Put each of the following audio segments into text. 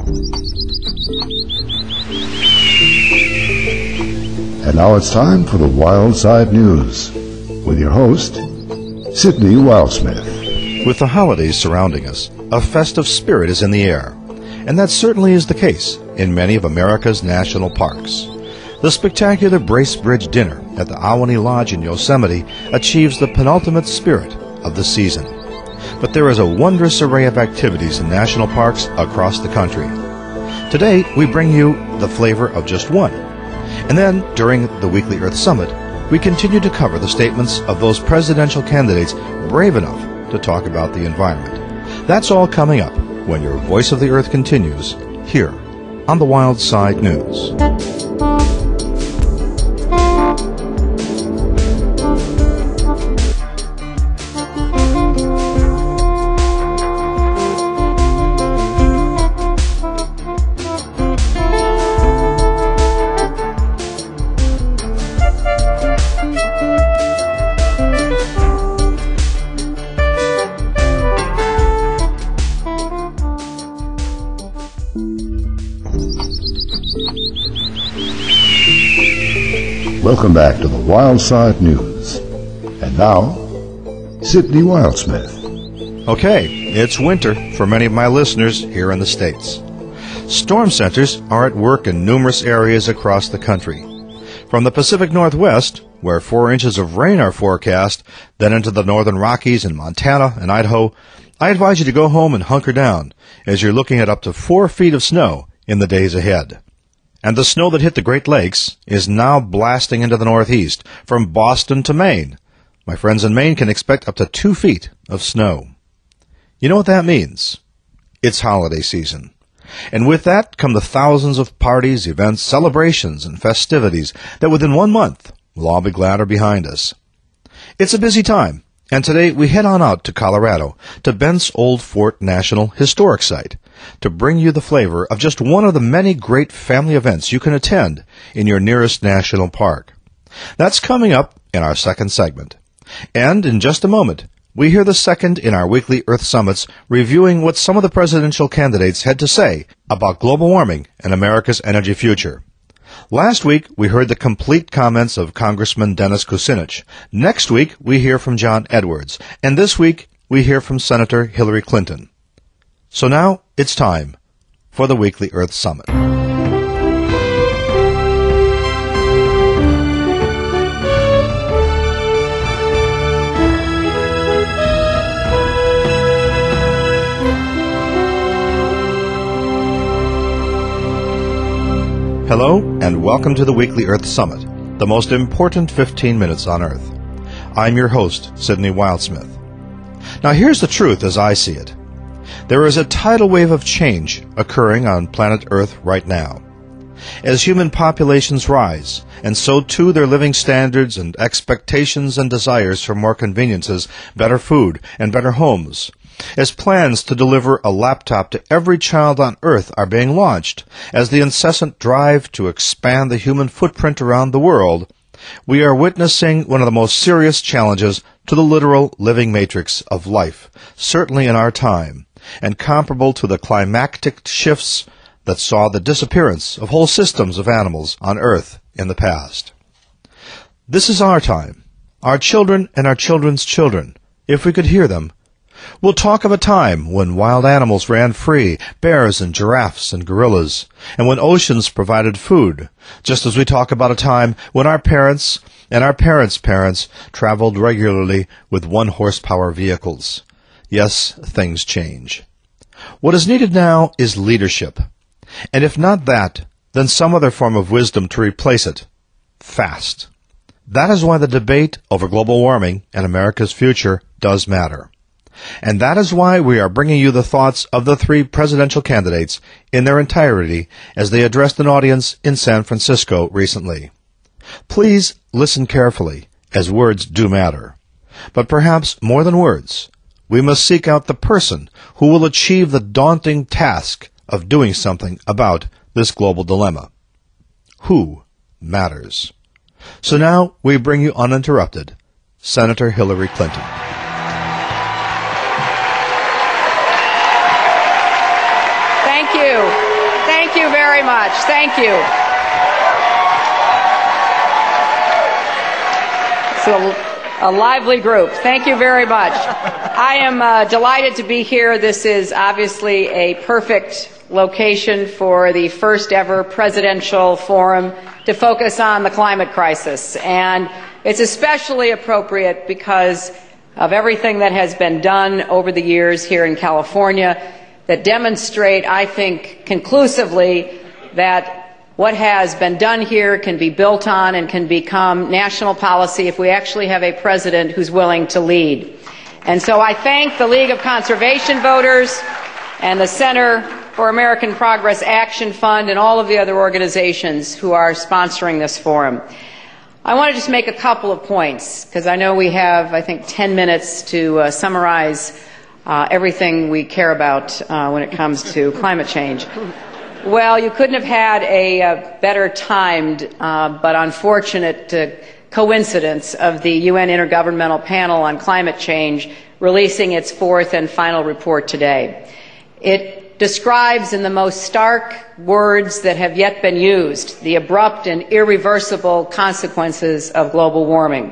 And now it's time for the Wild Side News with your host, Sidney Wildsmith. With the holidays surrounding us, a festive spirit is in the air, and that certainly is the case in many of America's national parks. The spectacular Bracebridge Dinner at the Ahwahnee Lodge in Yosemite achieves the penultimate spirit of the season. But there is a wondrous array of activities in national parks across the country. Today, we bring you the flavor of just one. And then, during the Weekly Earth Summit, we continue to cover the statements of those presidential candidates brave enough to talk about the environment. That's all coming up when your Voice of the Earth continues here on the Wild Side News. Welcome back to the Wild Side News. And now, Sidney Wildsmith. Okay, it's winter for many of my listeners here in the States. Storm centers are at work in numerous areas across the country. From the Pacific Northwest, where 4 inches of rain are forecast, then into the northern Rockies and Montana and Idaho, I advise you to go home and hunker down as you're looking at up to 4 feet of snow in the days ahead. And the snow that hit the Great Lakes is now blasting into the Northeast, from Boston to Maine. My friends in Maine can expect up to 2 feet of snow. You know what that means? It's holiday season. And with that come the thousands of parties, events, celebrations, and festivities that within 1 month will all be glad are behind us. It's a busy time, and today we head on out to Colorado, to Bent's Old Fort National Historic Site, to bring you the flavor of just one of the many great family events you can attend in your nearest national park. That's coming up in our second segment. And in just a moment, we hear the second in our weekly Earth Summits reviewing what some of the presidential candidates had to say about global warming and America's energy future. Last week, we heard the complete comments of Congressman Dennis Kucinich. Next week, we hear from John Edwards. And this week, we hear from Senator Hillary Clinton. So now, it's time for the Weekly Earth Summit. Hello, and welcome to the Weekly Earth Summit, the most important 15 minutes on Earth. I'm your host, Sidney Wildsmith. Now here's the truth as I see it. There is a tidal wave of change occurring on planet Earth right now. As human populations rise, and so too their living standards and expectations and desires for more conveniences, better food, and better homes, as plans to deliver a laptop to every child on Earth are being launched, as the incessant drive to expand the human footprint around the world, we are witnessing one of the most serious challenges to the literal living matrix of life, certainly in our time, and comparable to the climactic shifts that saw the disappearance of whole systems of animals on Earth in the past. This is our time. Our children and our children's children, if we could hear them, will talk of a time when wild animals ran free, bears and giraffes and gorillas, and when oceans provided food, just as we talk about a time when our parents and our parents' parents traveled regularly with 1-horsepower vehicles. Yes, things change. What is needed now is leadership. And if not that, then some other form of wisdom to replace it. Fast. That is why the debate over global warming and America's future does matter. And that is why we are bringing you the thoughts of the 3 presidential candidates in their entirety as they addressed an audience in San Francisco recently. Please listen carefully, as words do matter. But perhaps more than words, we must seek out the person who will achieve the daunting task of doing something about this global dilemma. Who matters? So now we bring you uninterrupted Senator Hillary Clinton. Thank you. Thank you very much. Thank you. So, a lively group. Thank you very much. I am delighted to be here. This is obviously a perfect location for the first ever presidential forum to focus on the climate crisis. And it's especially appropriate because of everything that has been done over the years here in California that demonstrate, I think, conclusively that what has been done here can be built on and can become national policy if we actually have a president who's willing to lead. And so I thank the League of Conservation Voters and the Center for American Progress Action Fund and all of the other organizations who are sponsoring this forum. I want to just make a couple of points because I know we have, I think, 10 minutes to summarize everything we care about when it comes to climate change. Well, you couldn't have had a better timed but unfortunate coincidence of the UN Intergovernmental Panel on Climate Change releasing its fourth and final report today. It describes in the most stark words that have yet been used the abrupt and irreversible consequences of global warming.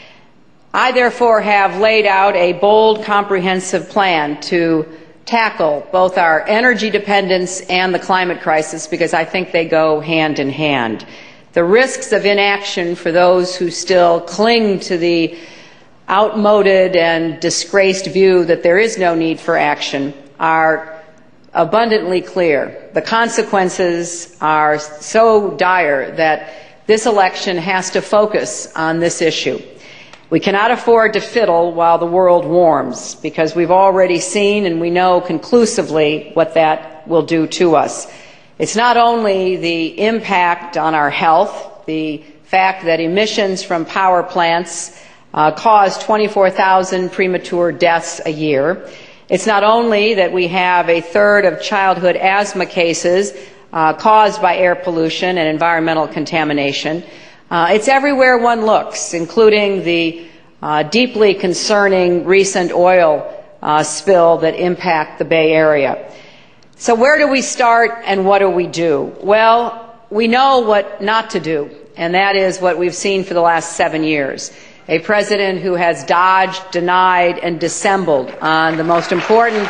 I therefore have laid out a bold, comprehensive plan to tackle both our energy dependence and the climate crisis because I think they go hand in hand. The risks of inaction for those who still cling to the outmoded and disgraced view that there is no need for action are abundantly clear. The consequences are so dire that this election has to focus on this issue. We cannot afford to fiddle while the world warms because we've already seen and we know conclusively what that will do to us. It's not only the impact on our health, the fact that emissions from power plants cause 24,000 premature deaths a year. It's not only that we have a third of childhood asthma cases caused by air pollution and environmental contamination. It's everywhere one looks, including the deeply concerning recent oil spill that impact the Bay Area. So where do we start and what do we do? Well, we know what not to do, and that is what we've seen for the last 7 years. A president who has dodged, denied, and dissembled on the most important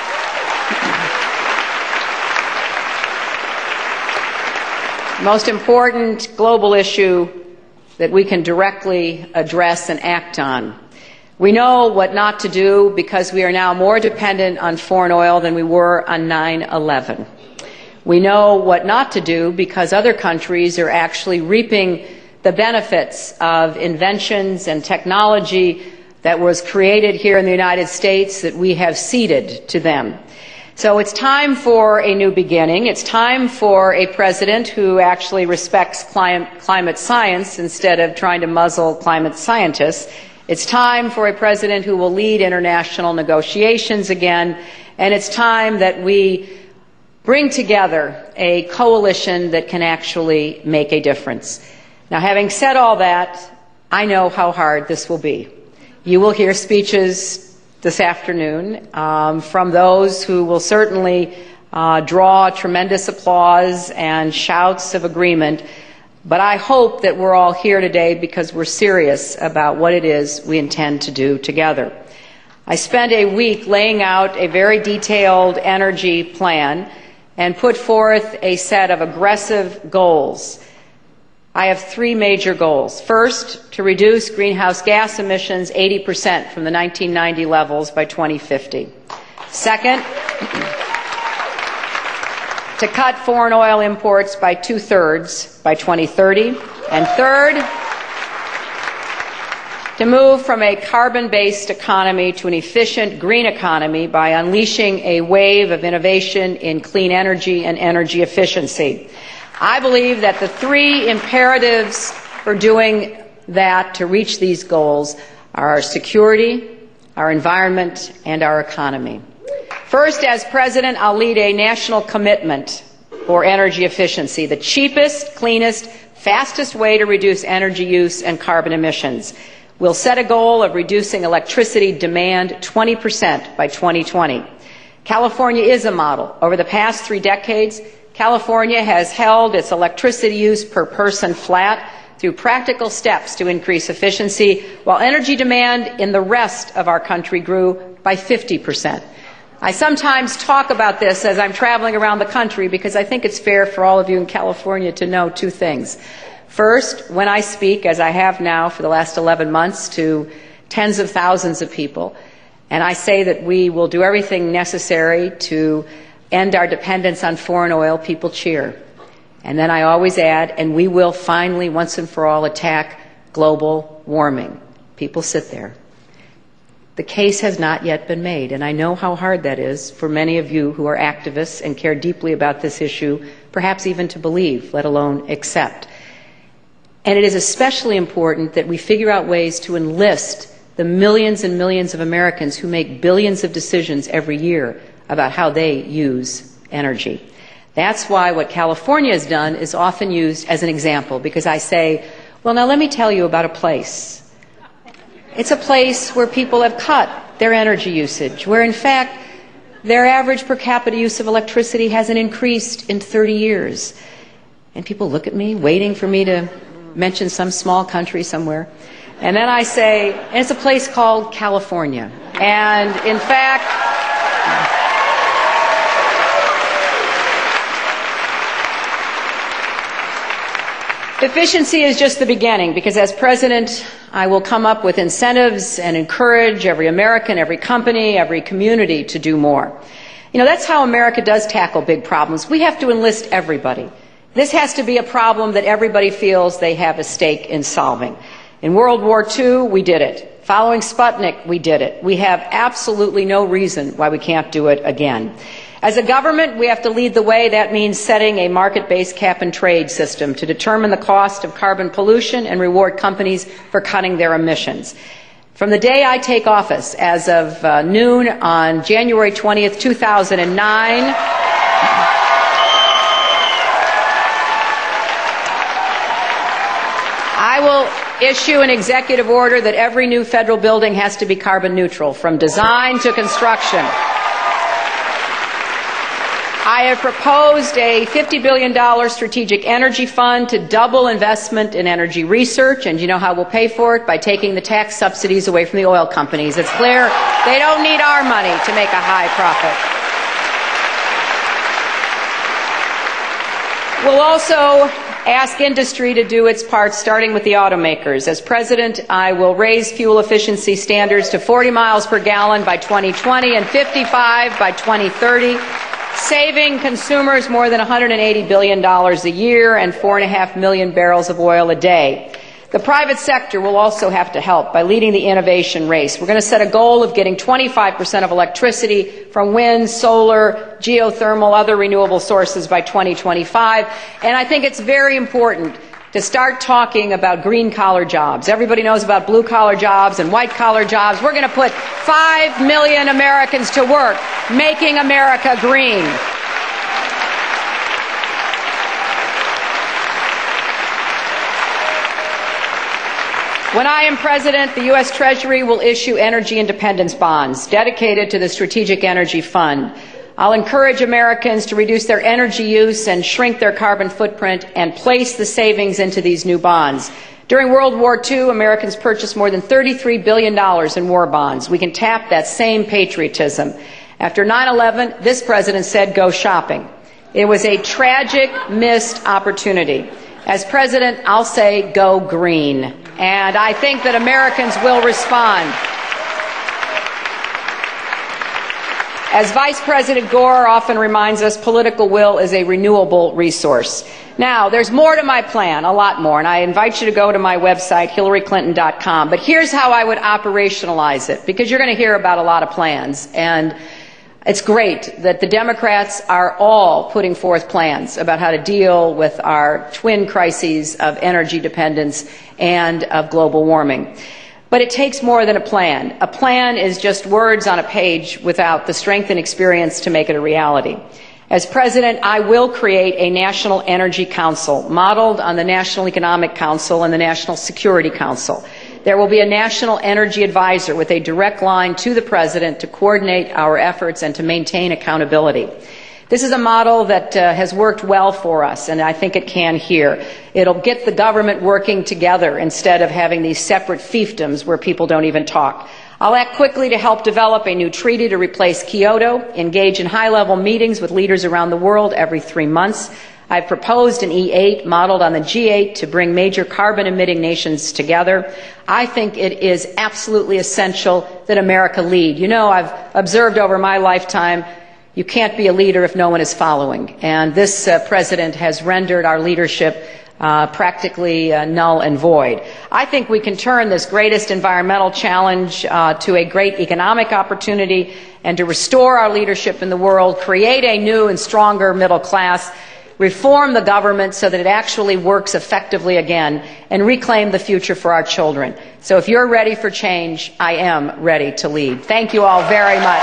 global issue that we can directly address and act on. We know what not to do because we are now more dependent on foreign oil than we were on 9/11. We know what not to do because other countries are actually reaping the benefits of inventions and technology that was created here in the United States that we have ceded to them. So it's time for a new beginning. It's time for a president who actually respects climate science instead of trying to muzzle climate scientists. It's time for a president who will lead international negotiations again. And it's time that we bring together a coalition that can actually make a difference. Now, having said all that, I know how hard this will be. You will hear speeches this afternoon from those who will certainly draw tremendous applause and shouts of agreement, but I hope that we're all here today because we're serious about what it is we intend to do together. I spent a week laying out a very detailed energy plan and put forth a set of aggressive goals. I have 3 major goals. First, to reduce greenhouse gas emissions 80% from the 1990 levels by 2050. Second, to cut foreign oil imports by 2/3 by 2030. And third, to move from a carbon-based economy to an efficient green economy by unleashing a wave of innovation in clean energy and energy efficiency. I believe that the 3 imperatives for doing that to reach these goals are our security, our environment, and our economy. First, as president, I'll lead a national commitment for energy efficiency, the cheapest, cleanest, fastest way to reduce energy use and carbon emissions. We'll set a goal of reducing electricity demand 20% by 2020. California is a model. Over the past 3 decades, California has held its electricity use per person flat through practical steps to increase efficiency, while energy demand in the rest of our country grew by 50%. I sometimes talk about this as I'm traveling around the country because I think it's fair for all of you in California to know two things. First, when I speak, as I have now for the last 11 months, to tens of thousands of people, and I say that we will do everything necessary to end our dependence on foreign oil, people cheer. And then I always add, and we will finally, once and for all, attack global warming. People sit there. The case has not yet been made, and I know how hard that is for many of you who are activists and care deeply about this issue, perhaps even to believe, let alone accept. And it is especially important that we figure out ways to enlist the millions and millions of Americans who make billions of decisions every year about how they use energy. That's why what California has done is often used as an example, because I say, well, now let me tell you about a place. It's a place where people have cut their energy usage, where in fact their average per capita use of electricity hasn't increased in 30 years. And people look at me, waiting for me to mention some small country somewhere. And then I say, and it's a place called California. And in fact, efficiency is just the beginning, because as president, I will come up with incentives and encourage every American, every company, every community to do more. You know, that's how America does tackle big problems. We have to enlist everybody. This has to be a problem that everybody feels they have a stake in solving. In World War II, we did it. Following Sputnik, we did it. We have absolutely no reason why we can't do it again. As a government, we have to lead the way. That means setting a market-based cap-and-trade system to determine the cost of carbon pollution and reward companies for cutting their emissions. From the day I take office, as of noon on January 20th, 2009, I will issue an executive order that every new federal building has to be carbon neutral, from design to construction. I have proposed a $50 billion strategic energy fund to double investment in energy research, and you know how we'll pay for it? By taking the tax subsidies away from the oil companies. It's clear they don't need our money to make a high profit. We'll also ask industry to do its part, starting with the automakers. As president, I will raise fuel efficiency standards to 40 miles per gallon by 2020 and 55 by 2030. Saving consumers more than $180 billion a year and 4.5 million barrels of oil a day. The private sector will also have to help by leading the innovation race. We're going to set a goal of getting 25% of electricity from wind, solar, geothermal, other renewable sources by 2025. And I think it's very important to start talking about green-collar jobs. Everybody knows about blue-collar jobs and white-collar jobs. We're going to put 5 million Americans to work making America green. When I am president, the U.S. Treasury will issue energy independence bonds dedicated to the Strategic Energy Fund. I'll encourage Americans to reduce their energy use and shrink their carbon footprint and place the savings into these new bonds. During World War II, Americans purchased more than $33 billion in war bonds. We can tap that same patriotism. After 9/11, this president said, go shopping. It was a tragic missed opportunity. As president, I'll say, go green. And I think that Americans will respond. As Vice President Gore often reminds us, political will is a renewable resource. Now, there's more to my plan, a lot more, and I invite you to go to my website, HillaryClinton.com. But here's how I would operationalize it, because you're going to hear about a lot of plans. And it's great that the Democrats are all putting forth plans about how to deal with our twin crises of energy dependence and of global warming. But it takes more than a plan. A plan is just words on a page without the strength and experience to make it a reality. As president, I will create a National Energy Council modeled on the National Economic Council and the National Security Council. There will be a National Energy Advisor with a direct line to the president to coordinate our efforts and to maintain accountability. This is a model that has worked well for us, and I think it can here. It'll get the government working together instead of having these separate fiefdoms where people don't even talk. I'll act quickly to help develop a new treaty to replace Kyoto, engage in high-level meetings with leaders around the world every 3 months. I've proposed an E8 modeled on the G8 to bring major carbon-emitting nations together. I think it is absolutely essential that America lead. You know, I've observed over my lifetime, you can't be a leader if no one is following. And this president has rendered our leadership practically null and void. I think we can turn this greatest environmental challenge to a great economic opportunity and to restore our leadership in the world, create a new and stronger middle class, reform the government so that it actually works effectively again, and reclaim the future for our children. So if you're ready for change, I am ready to lead. Thank you all very much.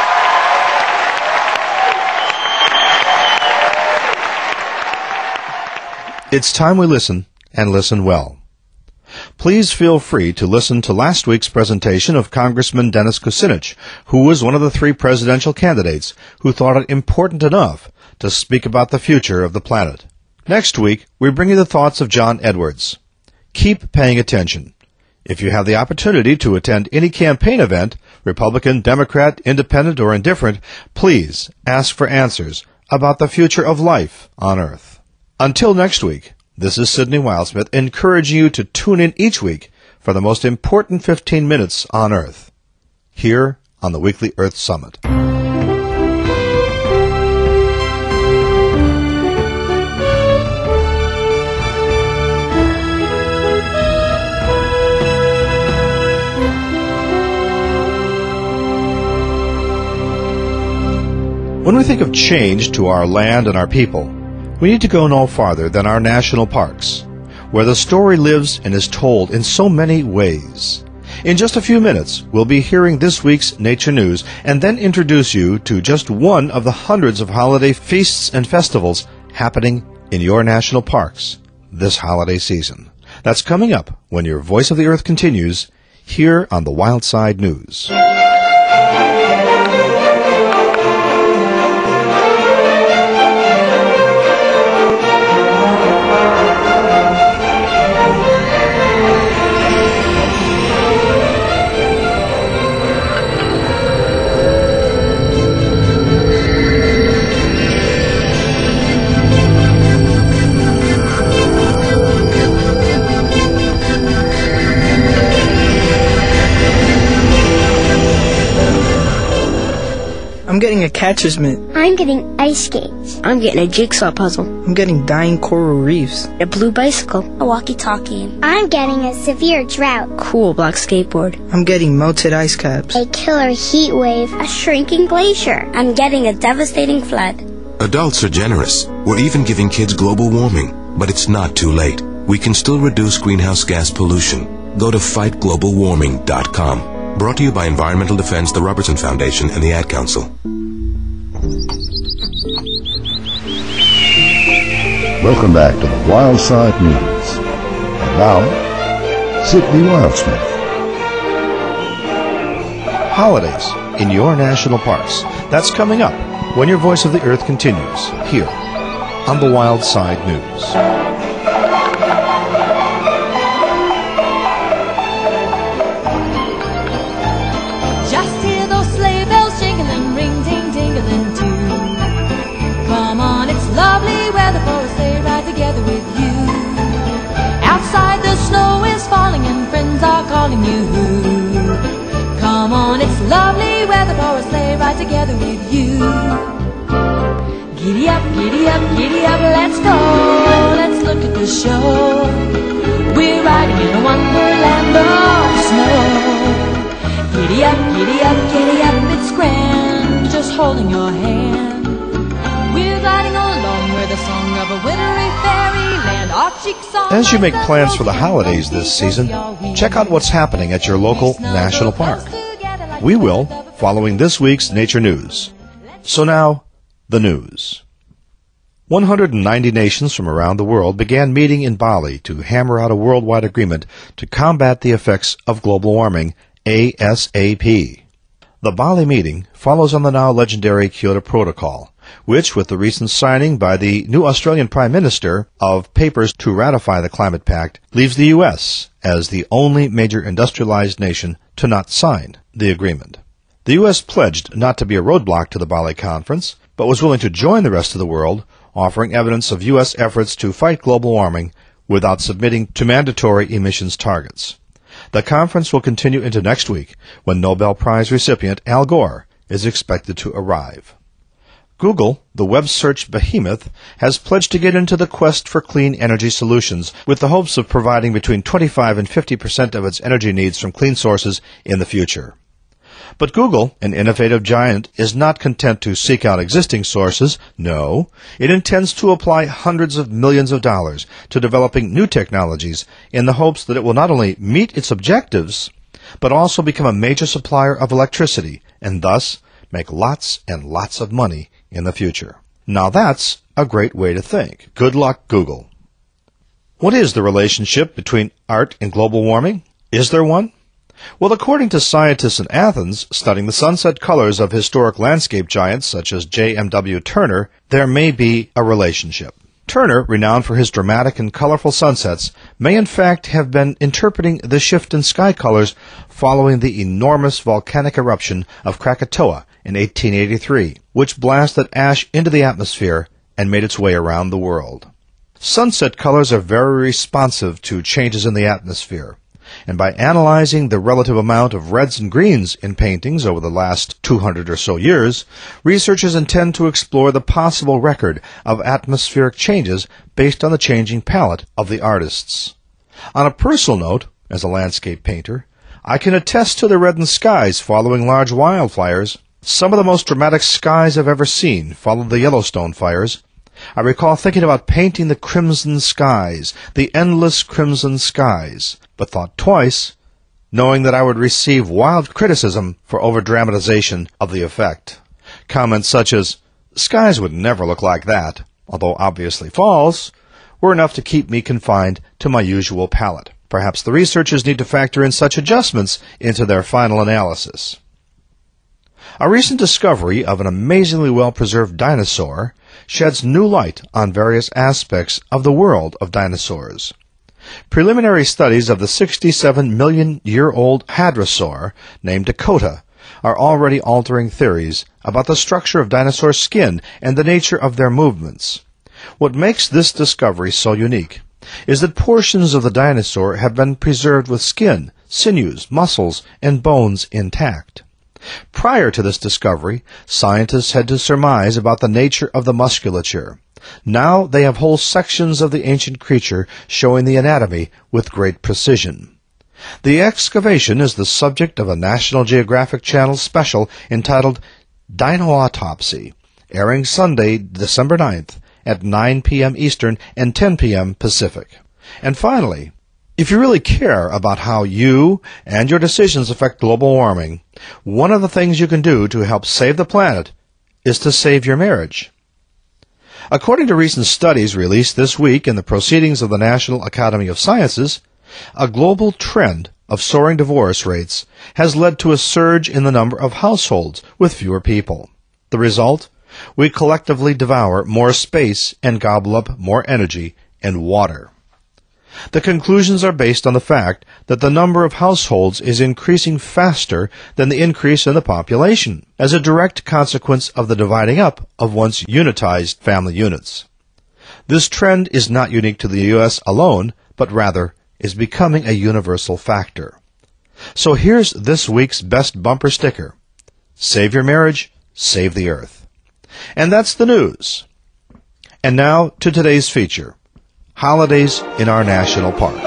It's time we listen, and listen well. Please feel free to listen to last week's presentation of Congressman Dennis Kucinich, who was one of the 3 presidential candidates who thought it important enough to speak about the future of the planet. Next week, we bring you the thoughts of John Edwards. Keep paying attention. If you have the opportunity to attend any campaign event, Republican, Democrat, Independent, or Indifferent, please ask for answers about the future of life on Earth. Until next week, this is Sidney Wildsmith encouraging you to tune in each week for the most important 15 minutes on Earth, here on the Weekly Earth Summit. When we think of change to our land and our people, we need to go no farther than our national parks, where the story lives and is told in so many ways. In just a few minutes, we'll be hearing this week's nature news and then introduce you to just one of the hundreds of holiday feasts and festivals happening in your national parks this holiday season. That's coming up when your Voice of the Earth continues here on the Wildside News. I'm getting a catcher's mitt. I'm getting ice skates. I'm getting a jigsaw puzzle. I'm getting dying coral reefs. A blue bicycle. A walkie-talkie. I'm getting a severe drought. Cool black skateboard. I'm getting melted ice caps. A killer heat wave. A shrinking glacier. I'm getting a devastating flood. Adults are generous. We're even giving kids global warming. But it's not too late. We can still reduce greenhouse gas pollution. Go to fightglobalwarming.com. Brought to you by Environmental Defense, the Robertson Foundation, and the Ad Council. Welcome back to the Wildside News. And now, Sidney Wildsmith. Holidays in your national parks. That's coming up when your Voice of the Earth continues here on the Wildside News. Come on, it's lovely weather for a sleigh ride together with you. Giddy up, giddy up, giddy up, let's go. Let's look at the show. We're riding in a wonderland of snow. Giddy up, giddy up, giddy up, it's grand, just holding your hand. We're gliding along with the song of a wintry fairyland. Our cheeks are As you make plans for the holidays this season, check out what's happening at your local national park. We will, following this week's Nature News. So now, the news. 190 nations from around the world began meeting in Bali to hammer out a worldwide agreement to combat the effects of global warming, ASAP. The Bali meeting follows on the now legendary Kyoto Protocol, which, with the recent signing by the new Australian Prime Minister of papers to ratify the Climate Pact, leaves the U.S. as the only major industrialized nation to not sign the agreement. The U.S. pledged not to be a roadblock to the Bali Conference, but was willing to join the rest of the world, offering evidence of U.S. efforts to fight global warming without submitting to mandatory emissions targets. The conference will continue into next week, when Nobel Prize recipient Al Gore is expected to arrive. Google, the web search behemoth, has pledged to get into the quest for clean energy solutions, with the hopes of providing between 25 and 50% of its energy needs from clean sources in the future. But Google, an innovative giant, is not content to seek out existing sources. No, it intends to apply hundreds of millions of dollars to developing new technologies in the hopes that it will not only meet its objectives, but also become a major supplier of electricity, and thus make lots and lots of money in the future. Now that's a great way to think. Good luck, Google. What is the relationship between art and global warming? Is there one? Well, according to scientists in Athens studying the sunset colors of historic landscape giants such as J.M.W. Turner, there may be a relationship. Turner, renowned for his dramatic and colorful sunsets, may in fact have been interpreting the shift in sky colors following the enormous volcanic eruption of Krakatoa in 1883, which blasted ash into the atmosphere and made its way around the world. Sunset colors are very responsive to changes in the atmosphere, and by analyzing the relative amount of reds and greens in paintings over the last 200 or so years, researchers intend to explore the possible record of atmospheric changes based on the changing palette of the artists. On a personal note, as a landscape painter, I can attest to the reddened skies following large wildfires. Some of the most dramatic skies I've ever seen followed the Yellowstone fires. I recall thinking about painting the crimson skies, the endless crimson skies, but thought twice, knowing that I would receive wild criticism for over-dramatization of the effect. Comments such as, "Skies would never look like that," although obviously false, were enough to keep me confined to my usual palette. Perhaps the researchers need to factor in such adjustments into their final analysis. A recent discovery of an amazingly well-preserved dinosaur sheds new light on various aspects of the world of dinosaurs. Preliminary studies of the 67-million-year-old hadrosaur named Dakota are already altering theories about the structure of dinosaur skin and the nature of their movements. What makes this discovery so unique is that portions of the dinosaur have been preserved with skin, sinews, muscles, and bones intact. Prior to this discovery, scientists had to surmise about the nature of the musculature. Now they have whole sections of the ancient creature showing the anatomy with great precision. The excavation is the subject of a National Geographic Channel special entitled Dino Autopsy, airing Sunday, December 9th at 9 p.m. Eastern and 10 p.m. Pacific. And finally, if you really care about how you and your decisions affect global warming, one of the things you can do to help save the planet is to save your marriage. According to recent studies released this week in the Proceedings of the National Academy of Sciences, a global trend of soaring divorce rates has led to a surge in the number of households with fewer people. The result? We collectively devour more space and gobble up more energy and water. The conclusions are based on the fact that the number of households is increasing faster than the increase in the population, as a direct consequence of the dividing up of once unitized family units. This trend is not unique to the U.S. alone, but rather is becoming a universal factor. So here's this week's best bumper sticker. Save your marriage, save the earth. And that's the news. And now to today's feature. Holidays in our national parks.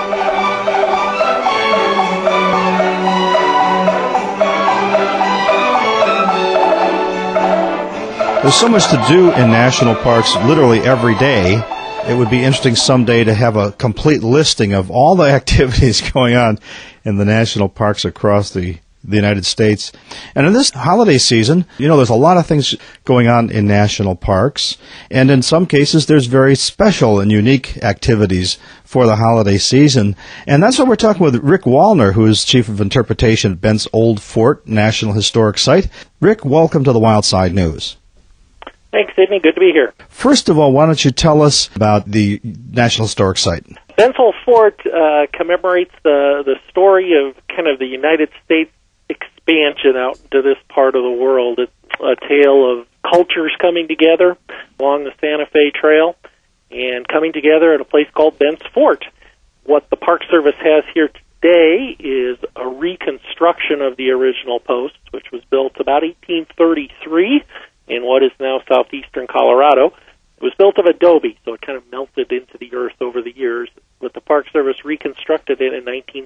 There's so much to do in national parks literally every day. It would be interesting someday to have a complete listing of all the activities going on in the national parks across the United States. And in this holiday season, there's a lot of things going on in national parks. And in some cases, there's very special and unique activities for the holiday season. And that's what we're talking with Rick Wallner, who is Chief of Interpretation at Bent's Old Fort National Historic Site. Rick, welcome to the Wild Side News. Thanks, Sidney. Good to be here. First of all, why don't you tell us about the National Historic Site? Bensall Fort commemorates the story of kind of the United States expansion out into this part of the world. It's a tale of cultures coming together along the Santa Fe Trail and coming together at a place called Bent's Fort. What the Park Service has here today is a reconstruction of the original post, which was built about 1833 in what is now southeastern Colorado. It was built of adobe, so it kind of melted into the earth over the years. But the Park Service reconstructed it in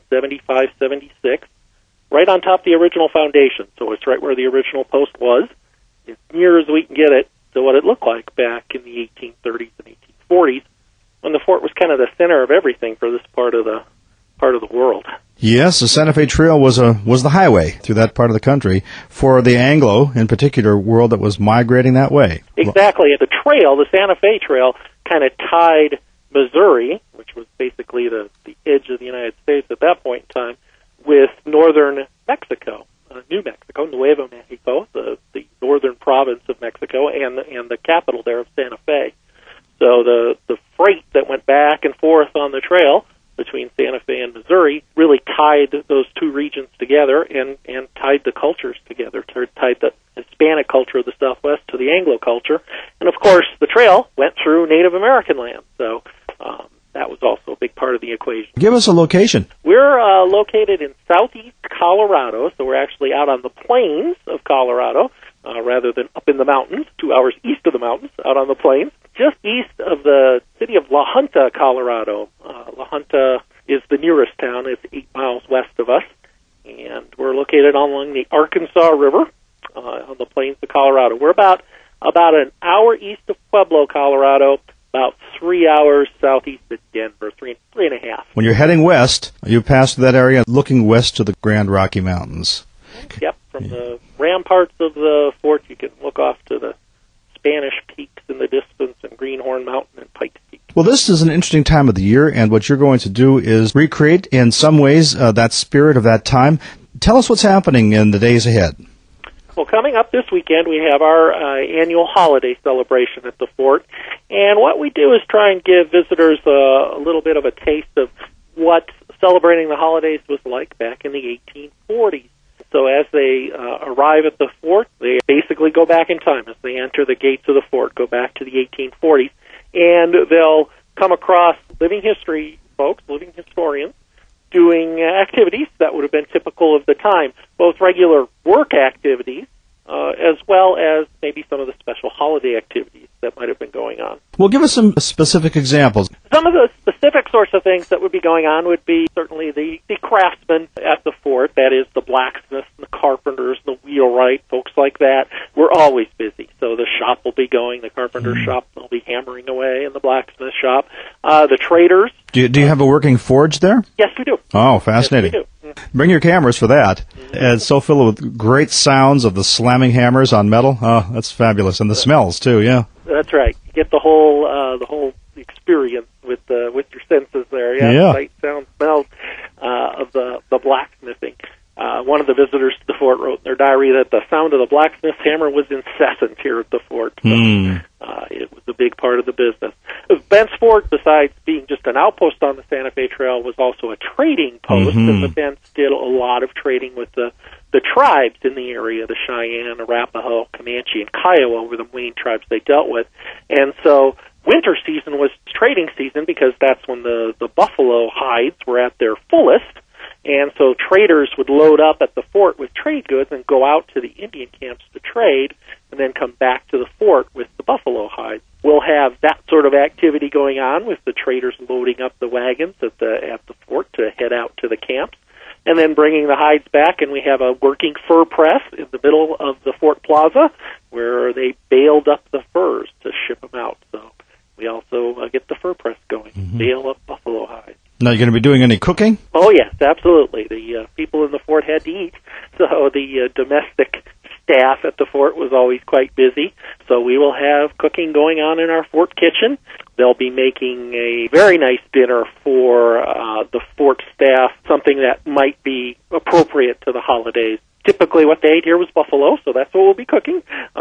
1975-76, right on top of the original foundation. So it's right where the original post was, as near as we can get it to what it looked like back in the 1830s and 1840s, when the fort was kind of the center of everything for this part of the world. Yes, the Santa Fe Trail was the highway through that part of the country for the Anglo, in particular, world that was migrating that way. Exactly. The trail, the Santa Fe Trail, kind of tied Missouri, which was basically the edge of the United States at that point in time, with northern Mexico, New Mexico, Nuevo Mexico, the northern province of Mexico, and the capital there of Santa Fe. So the freight that went back and forth on the trail between Santa Fe and Missouri really tied those two regions together and tied the cultures together, tied the Hispanic culture of the Southwest to the Anglo culture. And, of course, the trail went through Native American land, so that was also a big part of the equation. Give us a location. We're located in southeast Colorado, so we're actually out on the plains of Colorado rather than up in the mountains, 2 hours east of the mountains, out on the plains, just east of the city of La Junta, Colorado. La Junta is the nearest town. It's 8 miles west of us, and we're located along the Arkansas River on the plains of Colorado. We're about an hour east of Pueblo, Colorado, about 3 hours southeast of Denver, three and a half. When you're heading west, you pass through that area looking west to the Grand Rocky Mountains. Yep, from the ramparts of the fort, you can look off to the Spanish Peaks in the distance and Greenhorn Mountain and Pikes Peak. Well, this is an interesting time of the year, and what you're going to do is recreate, in some ways, that spirit of that time. Tell us what's happening in the days ahead. Well, coming up this weekend, we have our annual holiday celebration at the fort, and what we do is try and give visitors a little bit of a taste of what celebrating the holidays was like back in the 1840s. So as they arrive at the fort, they basically go back in time. As they enter the gates of the fort, go back to the 1840s, and they'll come across living history folks, living historians, doing activities that would have been typical of the time, both regular work activities as well as maybe some of the special holiday activities that might have been going on. Well, give us some specific examples. Some of the specific sorts of things that would be going on would be certainly the craftsmen at the fort, that is the blacksmiths, the carpenters, the wheelwright, folks like that. We're always busy, so the shop will be going, the carpenter shop will be hammering away in the blacksmith shop. The traders. Do you have a working forge there? Yes, we do. Oh, fascinating. Yes, we do. Bring your cameras for that. And it's so filled with great sounds of the slamming hammers on metal. Oh, that's fabulous. And the smells, too, yeah. That's right. You get the whole experience with your senses there. Yeah. Sight, sound, smells of the blacksmithing. One of the visitors to the fort wrote in their diary that the sound of the blacksmith's hammer was incessant here at the fort. So, it was a big part of the business. Bent's Fort, besides being just an outpost on the Santa Fe Trail, was also a trading post, and the Bents did a lot of trading with the tribes in the area, the Cheyenne, Arapaho, Comanche, and Kiowa were the main tribes they dealt with. And so winter season was trading season because that's when the buffalo hides were at their fullest. And so traders would load up at the fort with trade goods and go out to the Indian camps to trade and then come back to the fort with the buffalo hides. We'll have that sort of activity going on with the traders loading up the wagons at the fort to head out to the camps and then bringing the hides back. And we have a working fur press in the middle of the fort plaza where they baled up the furs to ship them out. So we also get the fur press going, bale up buffalo hides. Now, you're going to be doing any cooking? Oh, yes, absolutely. The people in the fort had to eat, so the domestic staff at the fort was always quite busy. So we will have cooking going on in our fort kitchen. They'll be making a very nice dinner for the fort staff, something that might be appropriate to the holidays. Typically what they ate here was buffalo, so that's what we'll be cooking.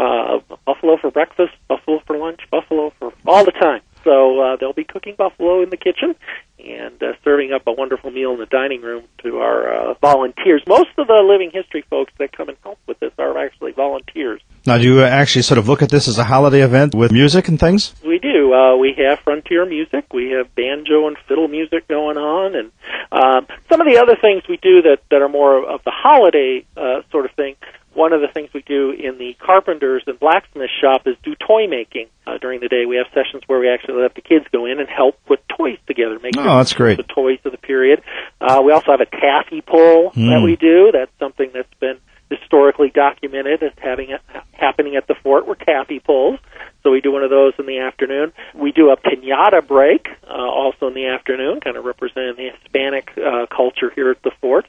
Buffalo for breakfast, buffalo for lunch, buffalo for all the time. So they'll be cooking buffalo in the kitchen and serving up a wonderful meal in the dining room to our volunteers. Most of the living history folks that come and help with this are actually volunteers. Now, do you actually sort of look at this as a holiday event with music and things? We do. We have frontier music. We have banjo and fiddle music going on. And some of the other things we do that are more of the holiday sort of thing, one of the things we do in the carpenters and blacksmith shop is do toy making. During the day, we have sessions where we actually let the kids go in and help put toys together. That's great. The toys of the period. We also have a taffy pull that we do. That's something that's been historically documented as happening at the fort, were taffy pulls. So we do one of those in the afternoon. We do a piñata break also in the afternoon, kind of representing the Hispanic culture here at the fort.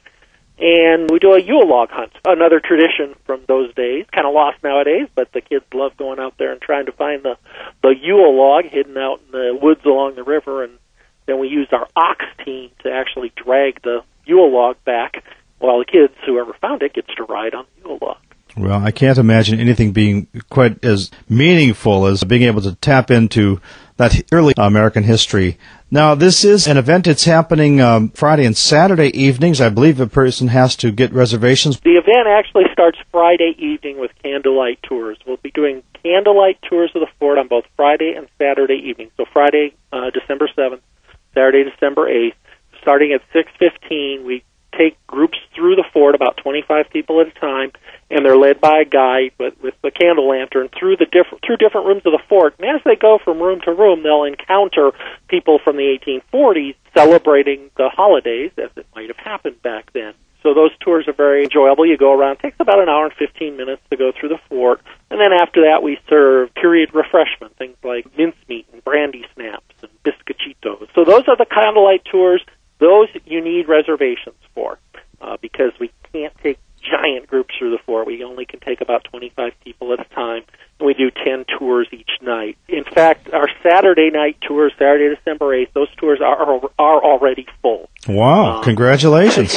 And we do a Yule log hunt, another tradition from those days, kind of lost nowadays, but the kids love going out there and trying to find the Yule log hidden out in the woods along the river, and then we use our ox team to actually drag the Yule log back, while the kids, whoever found it, gets to ride on the Yule log. Well, I can't imagine anything being quite as meaningful as being able to tap into that early American history. Now, this is an event. It's happening Friday and Saturday evenings. I believe a person has to get reservations. The event actually starts Friday evening with candlelight tours. We'll be doing candlelight tours of the fort on both Friday and Saturday evening. So Friday, December 7th, Saturday, December 8th. Starting at 6:15, we take groups through the fort, about 25 people at a time, and they're led by a guide with the candle lantern through different rooms of the fort. And as they go from room to room, they'll encounter people from the 1840s celebrating the holidays as it might have happened back then. So those tours are very enjoyable. You go around, it takes about an hour and 15 minutes to go through the fort, and then after that we serve period refreshment, things like mincemeat and brandy snaps and biscochitos. So those are the candlelight tours. Those you need reservations for because we can't take giant groups through the fort. We only can take about 25 people at a time, and we do 10 tours each night. In fact, our Saturday night tours, Saturday, December 8th, those tours are already full. Wow, congratulations.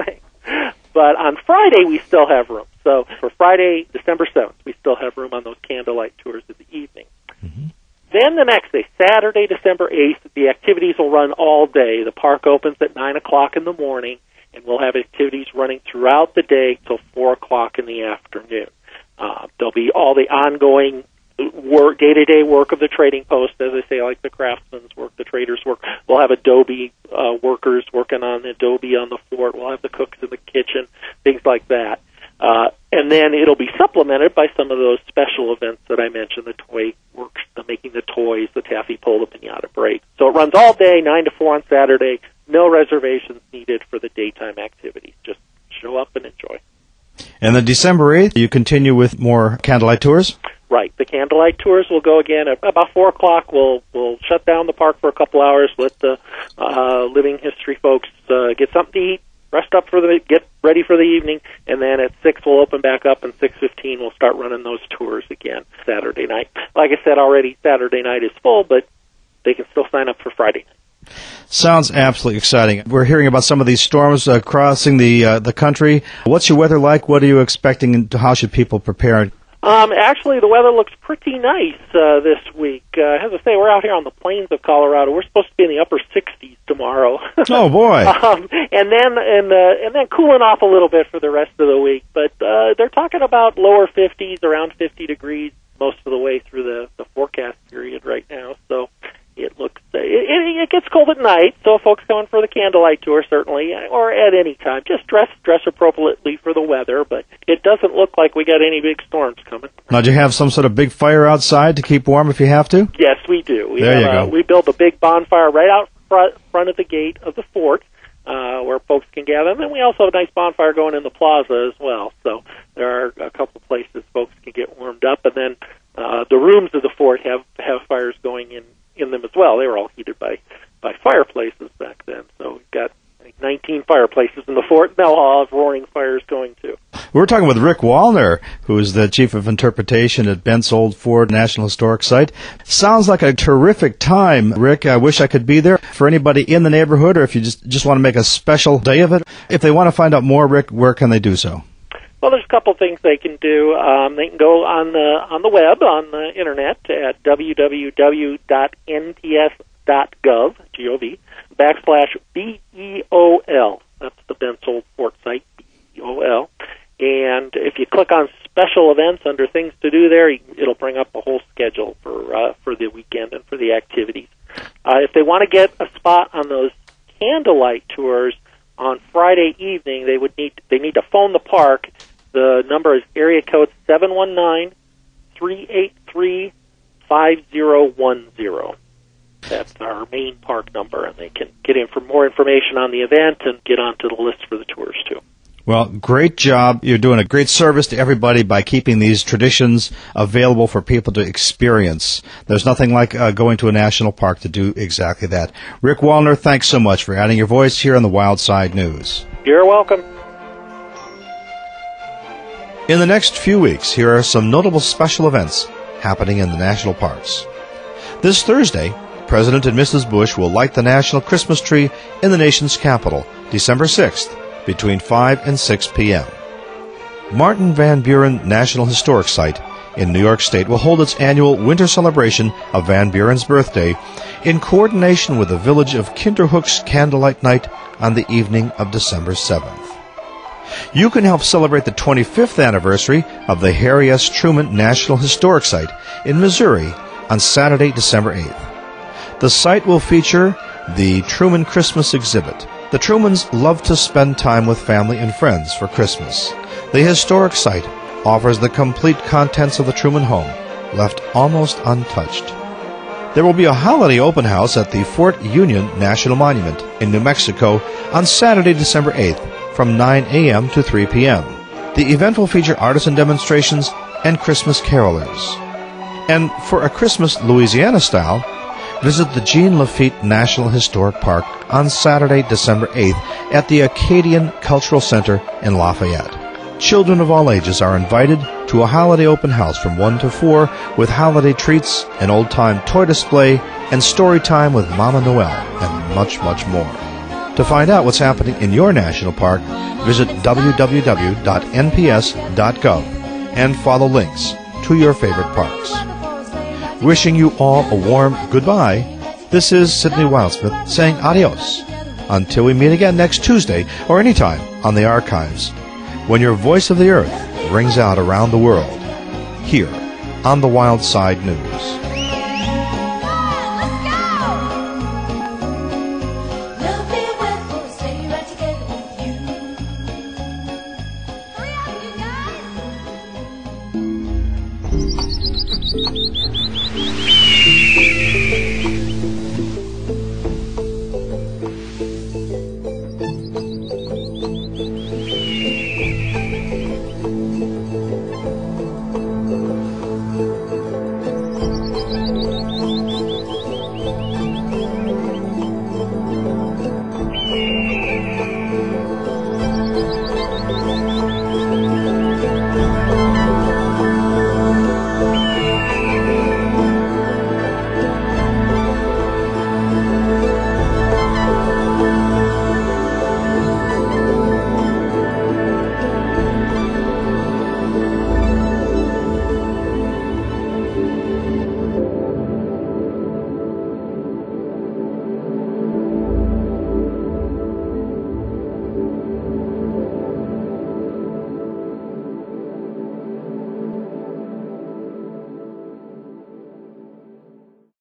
But on Friday, we still have room. So for Friday, December 7th, we still have room on those candlelight tours in the evening. Mm-hmm. Then the next day, Saturday, December 8th, the activities will run all day. The park opens at 9 o'clock in the morning, and we'll have activities running throughout the day till 4 o'clock in the afternoon. There'll be all the ongoing work, day-to-day work of the trading post, as I say, like the craftsmen's work, the traders' work. We'll have adobe workers working on adobe on the fort. We'll have the cooks in the kitchen, things like that. And then it'll be supplemented by some of those special events that I mentioned, the toy works, the making the toys, the taffy pull, the piñata break. So it runs all day, 9 to 4 on Saturday. No reservations needed for the daytime activities. Just show up and enjoy. And then December 8th, you continue with more candlelight tours? Right. The candlelight tours will go again at about 4 o'clock. We'll shut down the park for a couple hours, let the living history folks get something to eat, rest up get ready for the evening, and then at 6 we'll open back up, and 6:15 we'll start running those tours again Saturday night. Like I said already, Saturday night is full, but they can still sign up for Friday night. Sounds absolutely exciting. We're hearing about some of these storms crossing the country. What's your weather like? What are you expecting, and how should people prepare? Actually, the weather looks pretty nice this week. As I say, we're out here on the plains of Colorado. We're supposed to be in the upper 60s tomorrow. Oh boy! And then cooling off a little bit for the rest of the week. But they're talking about lower 50s, around 50 degrees most of the way through the forecast period right now. So it looks it gets cold at night. So folks coming for the candlelight tour certainly, or at any time, just dress appropriately for the weather. But it doesn't look like we got any big storms coming. Now, do you have some sort of big fire outside to keep warm if you have to? Yes, we do. There you go. We build a big bonfire right out front of the gate of the fort where folks can gather. And then we also have a nice bonfire going in the plaza as well. So there are a couple of places folks can get warmed up. And then the rooms of the fort have fires going in them as well. They were all heated by fireplaces back then. So we've got 19 fireplaces in the fort. Now all have roaring fires going too. We're talking with Rick Wallner, who is the Chief of Interpretation at Bent's Old Fort National Historic Site. Sounds like a terrific time, Rick. I wish I could be there. For anybody in the neighborhood, or if you just want to make a special day of it, if they want to find out more, Rick, where can they do so? Well, there's a couple things they can do. They can go on the web, on the internet, at www.nps.gov, G-O-V, /BEOL. That's the Bensold Fort site, BEOL. And if you click on special events under things to do there, it'll bring up a whole schedule for the weekend and for the activities. If they want to get a spot on those candlelight tours on Friday evening, they need to phone the park. The number is area code 719-383-5010. That's our main park number, and they can get in for more information on the event and get onto the list for the tours, too. Well, great job. You're doing a great service to everybody by keeping these traditions available for people to experience. There's nothing like going to a national park to do exactly that. Rick Wallner, thanks so much for adding your voice here on the Wild Side News. You're welcome. In the next few weeks, here are some notable special events happening in the national parks. This Thursday, President and Mrs. Bush will light the national Christmas tree in the nation's capital, December 6th, between 5 and 6 p.m. Martin Van Buren National Historic Site in New York State will hold its annual winter celebration of Van Buren's birthday in coordination with the village of Kinderhook's Candlelight Night on the evening of December 7th. You can help celebrate the 25th anniversary of the Harry S. Truman National Historic Site in Missouri on Saturday, December 8th. The site will feature the Truman Christmas exhibit. The Trumans love to spend time with family and friends for Christmas. The historic site offers the complete contents of the Truman home, left almost untouched. There will be a holiday open house at the Fort Union National Monument in New Mexico on Saturday, December 8th from 9 a.m. to 3 p.m. The event will feature artisan demonstrations and Christmas carolers. And for a Christmas Louisiana style, visit the Jean Lafitte National Historic Park on Saturday, December 8th at the Acadian Cultural Center in Lafayette. Children of all ages are invited to a holiday open house from 1 to 4 with holiday treats, an old-time toy display, and story time with Mama Noel, and much, much more. To find out what's happening in your national park, visit www.nps.gov and follow links to your favorite parks. Wishing you all a warm goodbye, this is Sidney Wildsmith saying adios until we meet again next Tuesday or anytime on the archives when your voice of the earth rings out around the world here on the Wild Side News.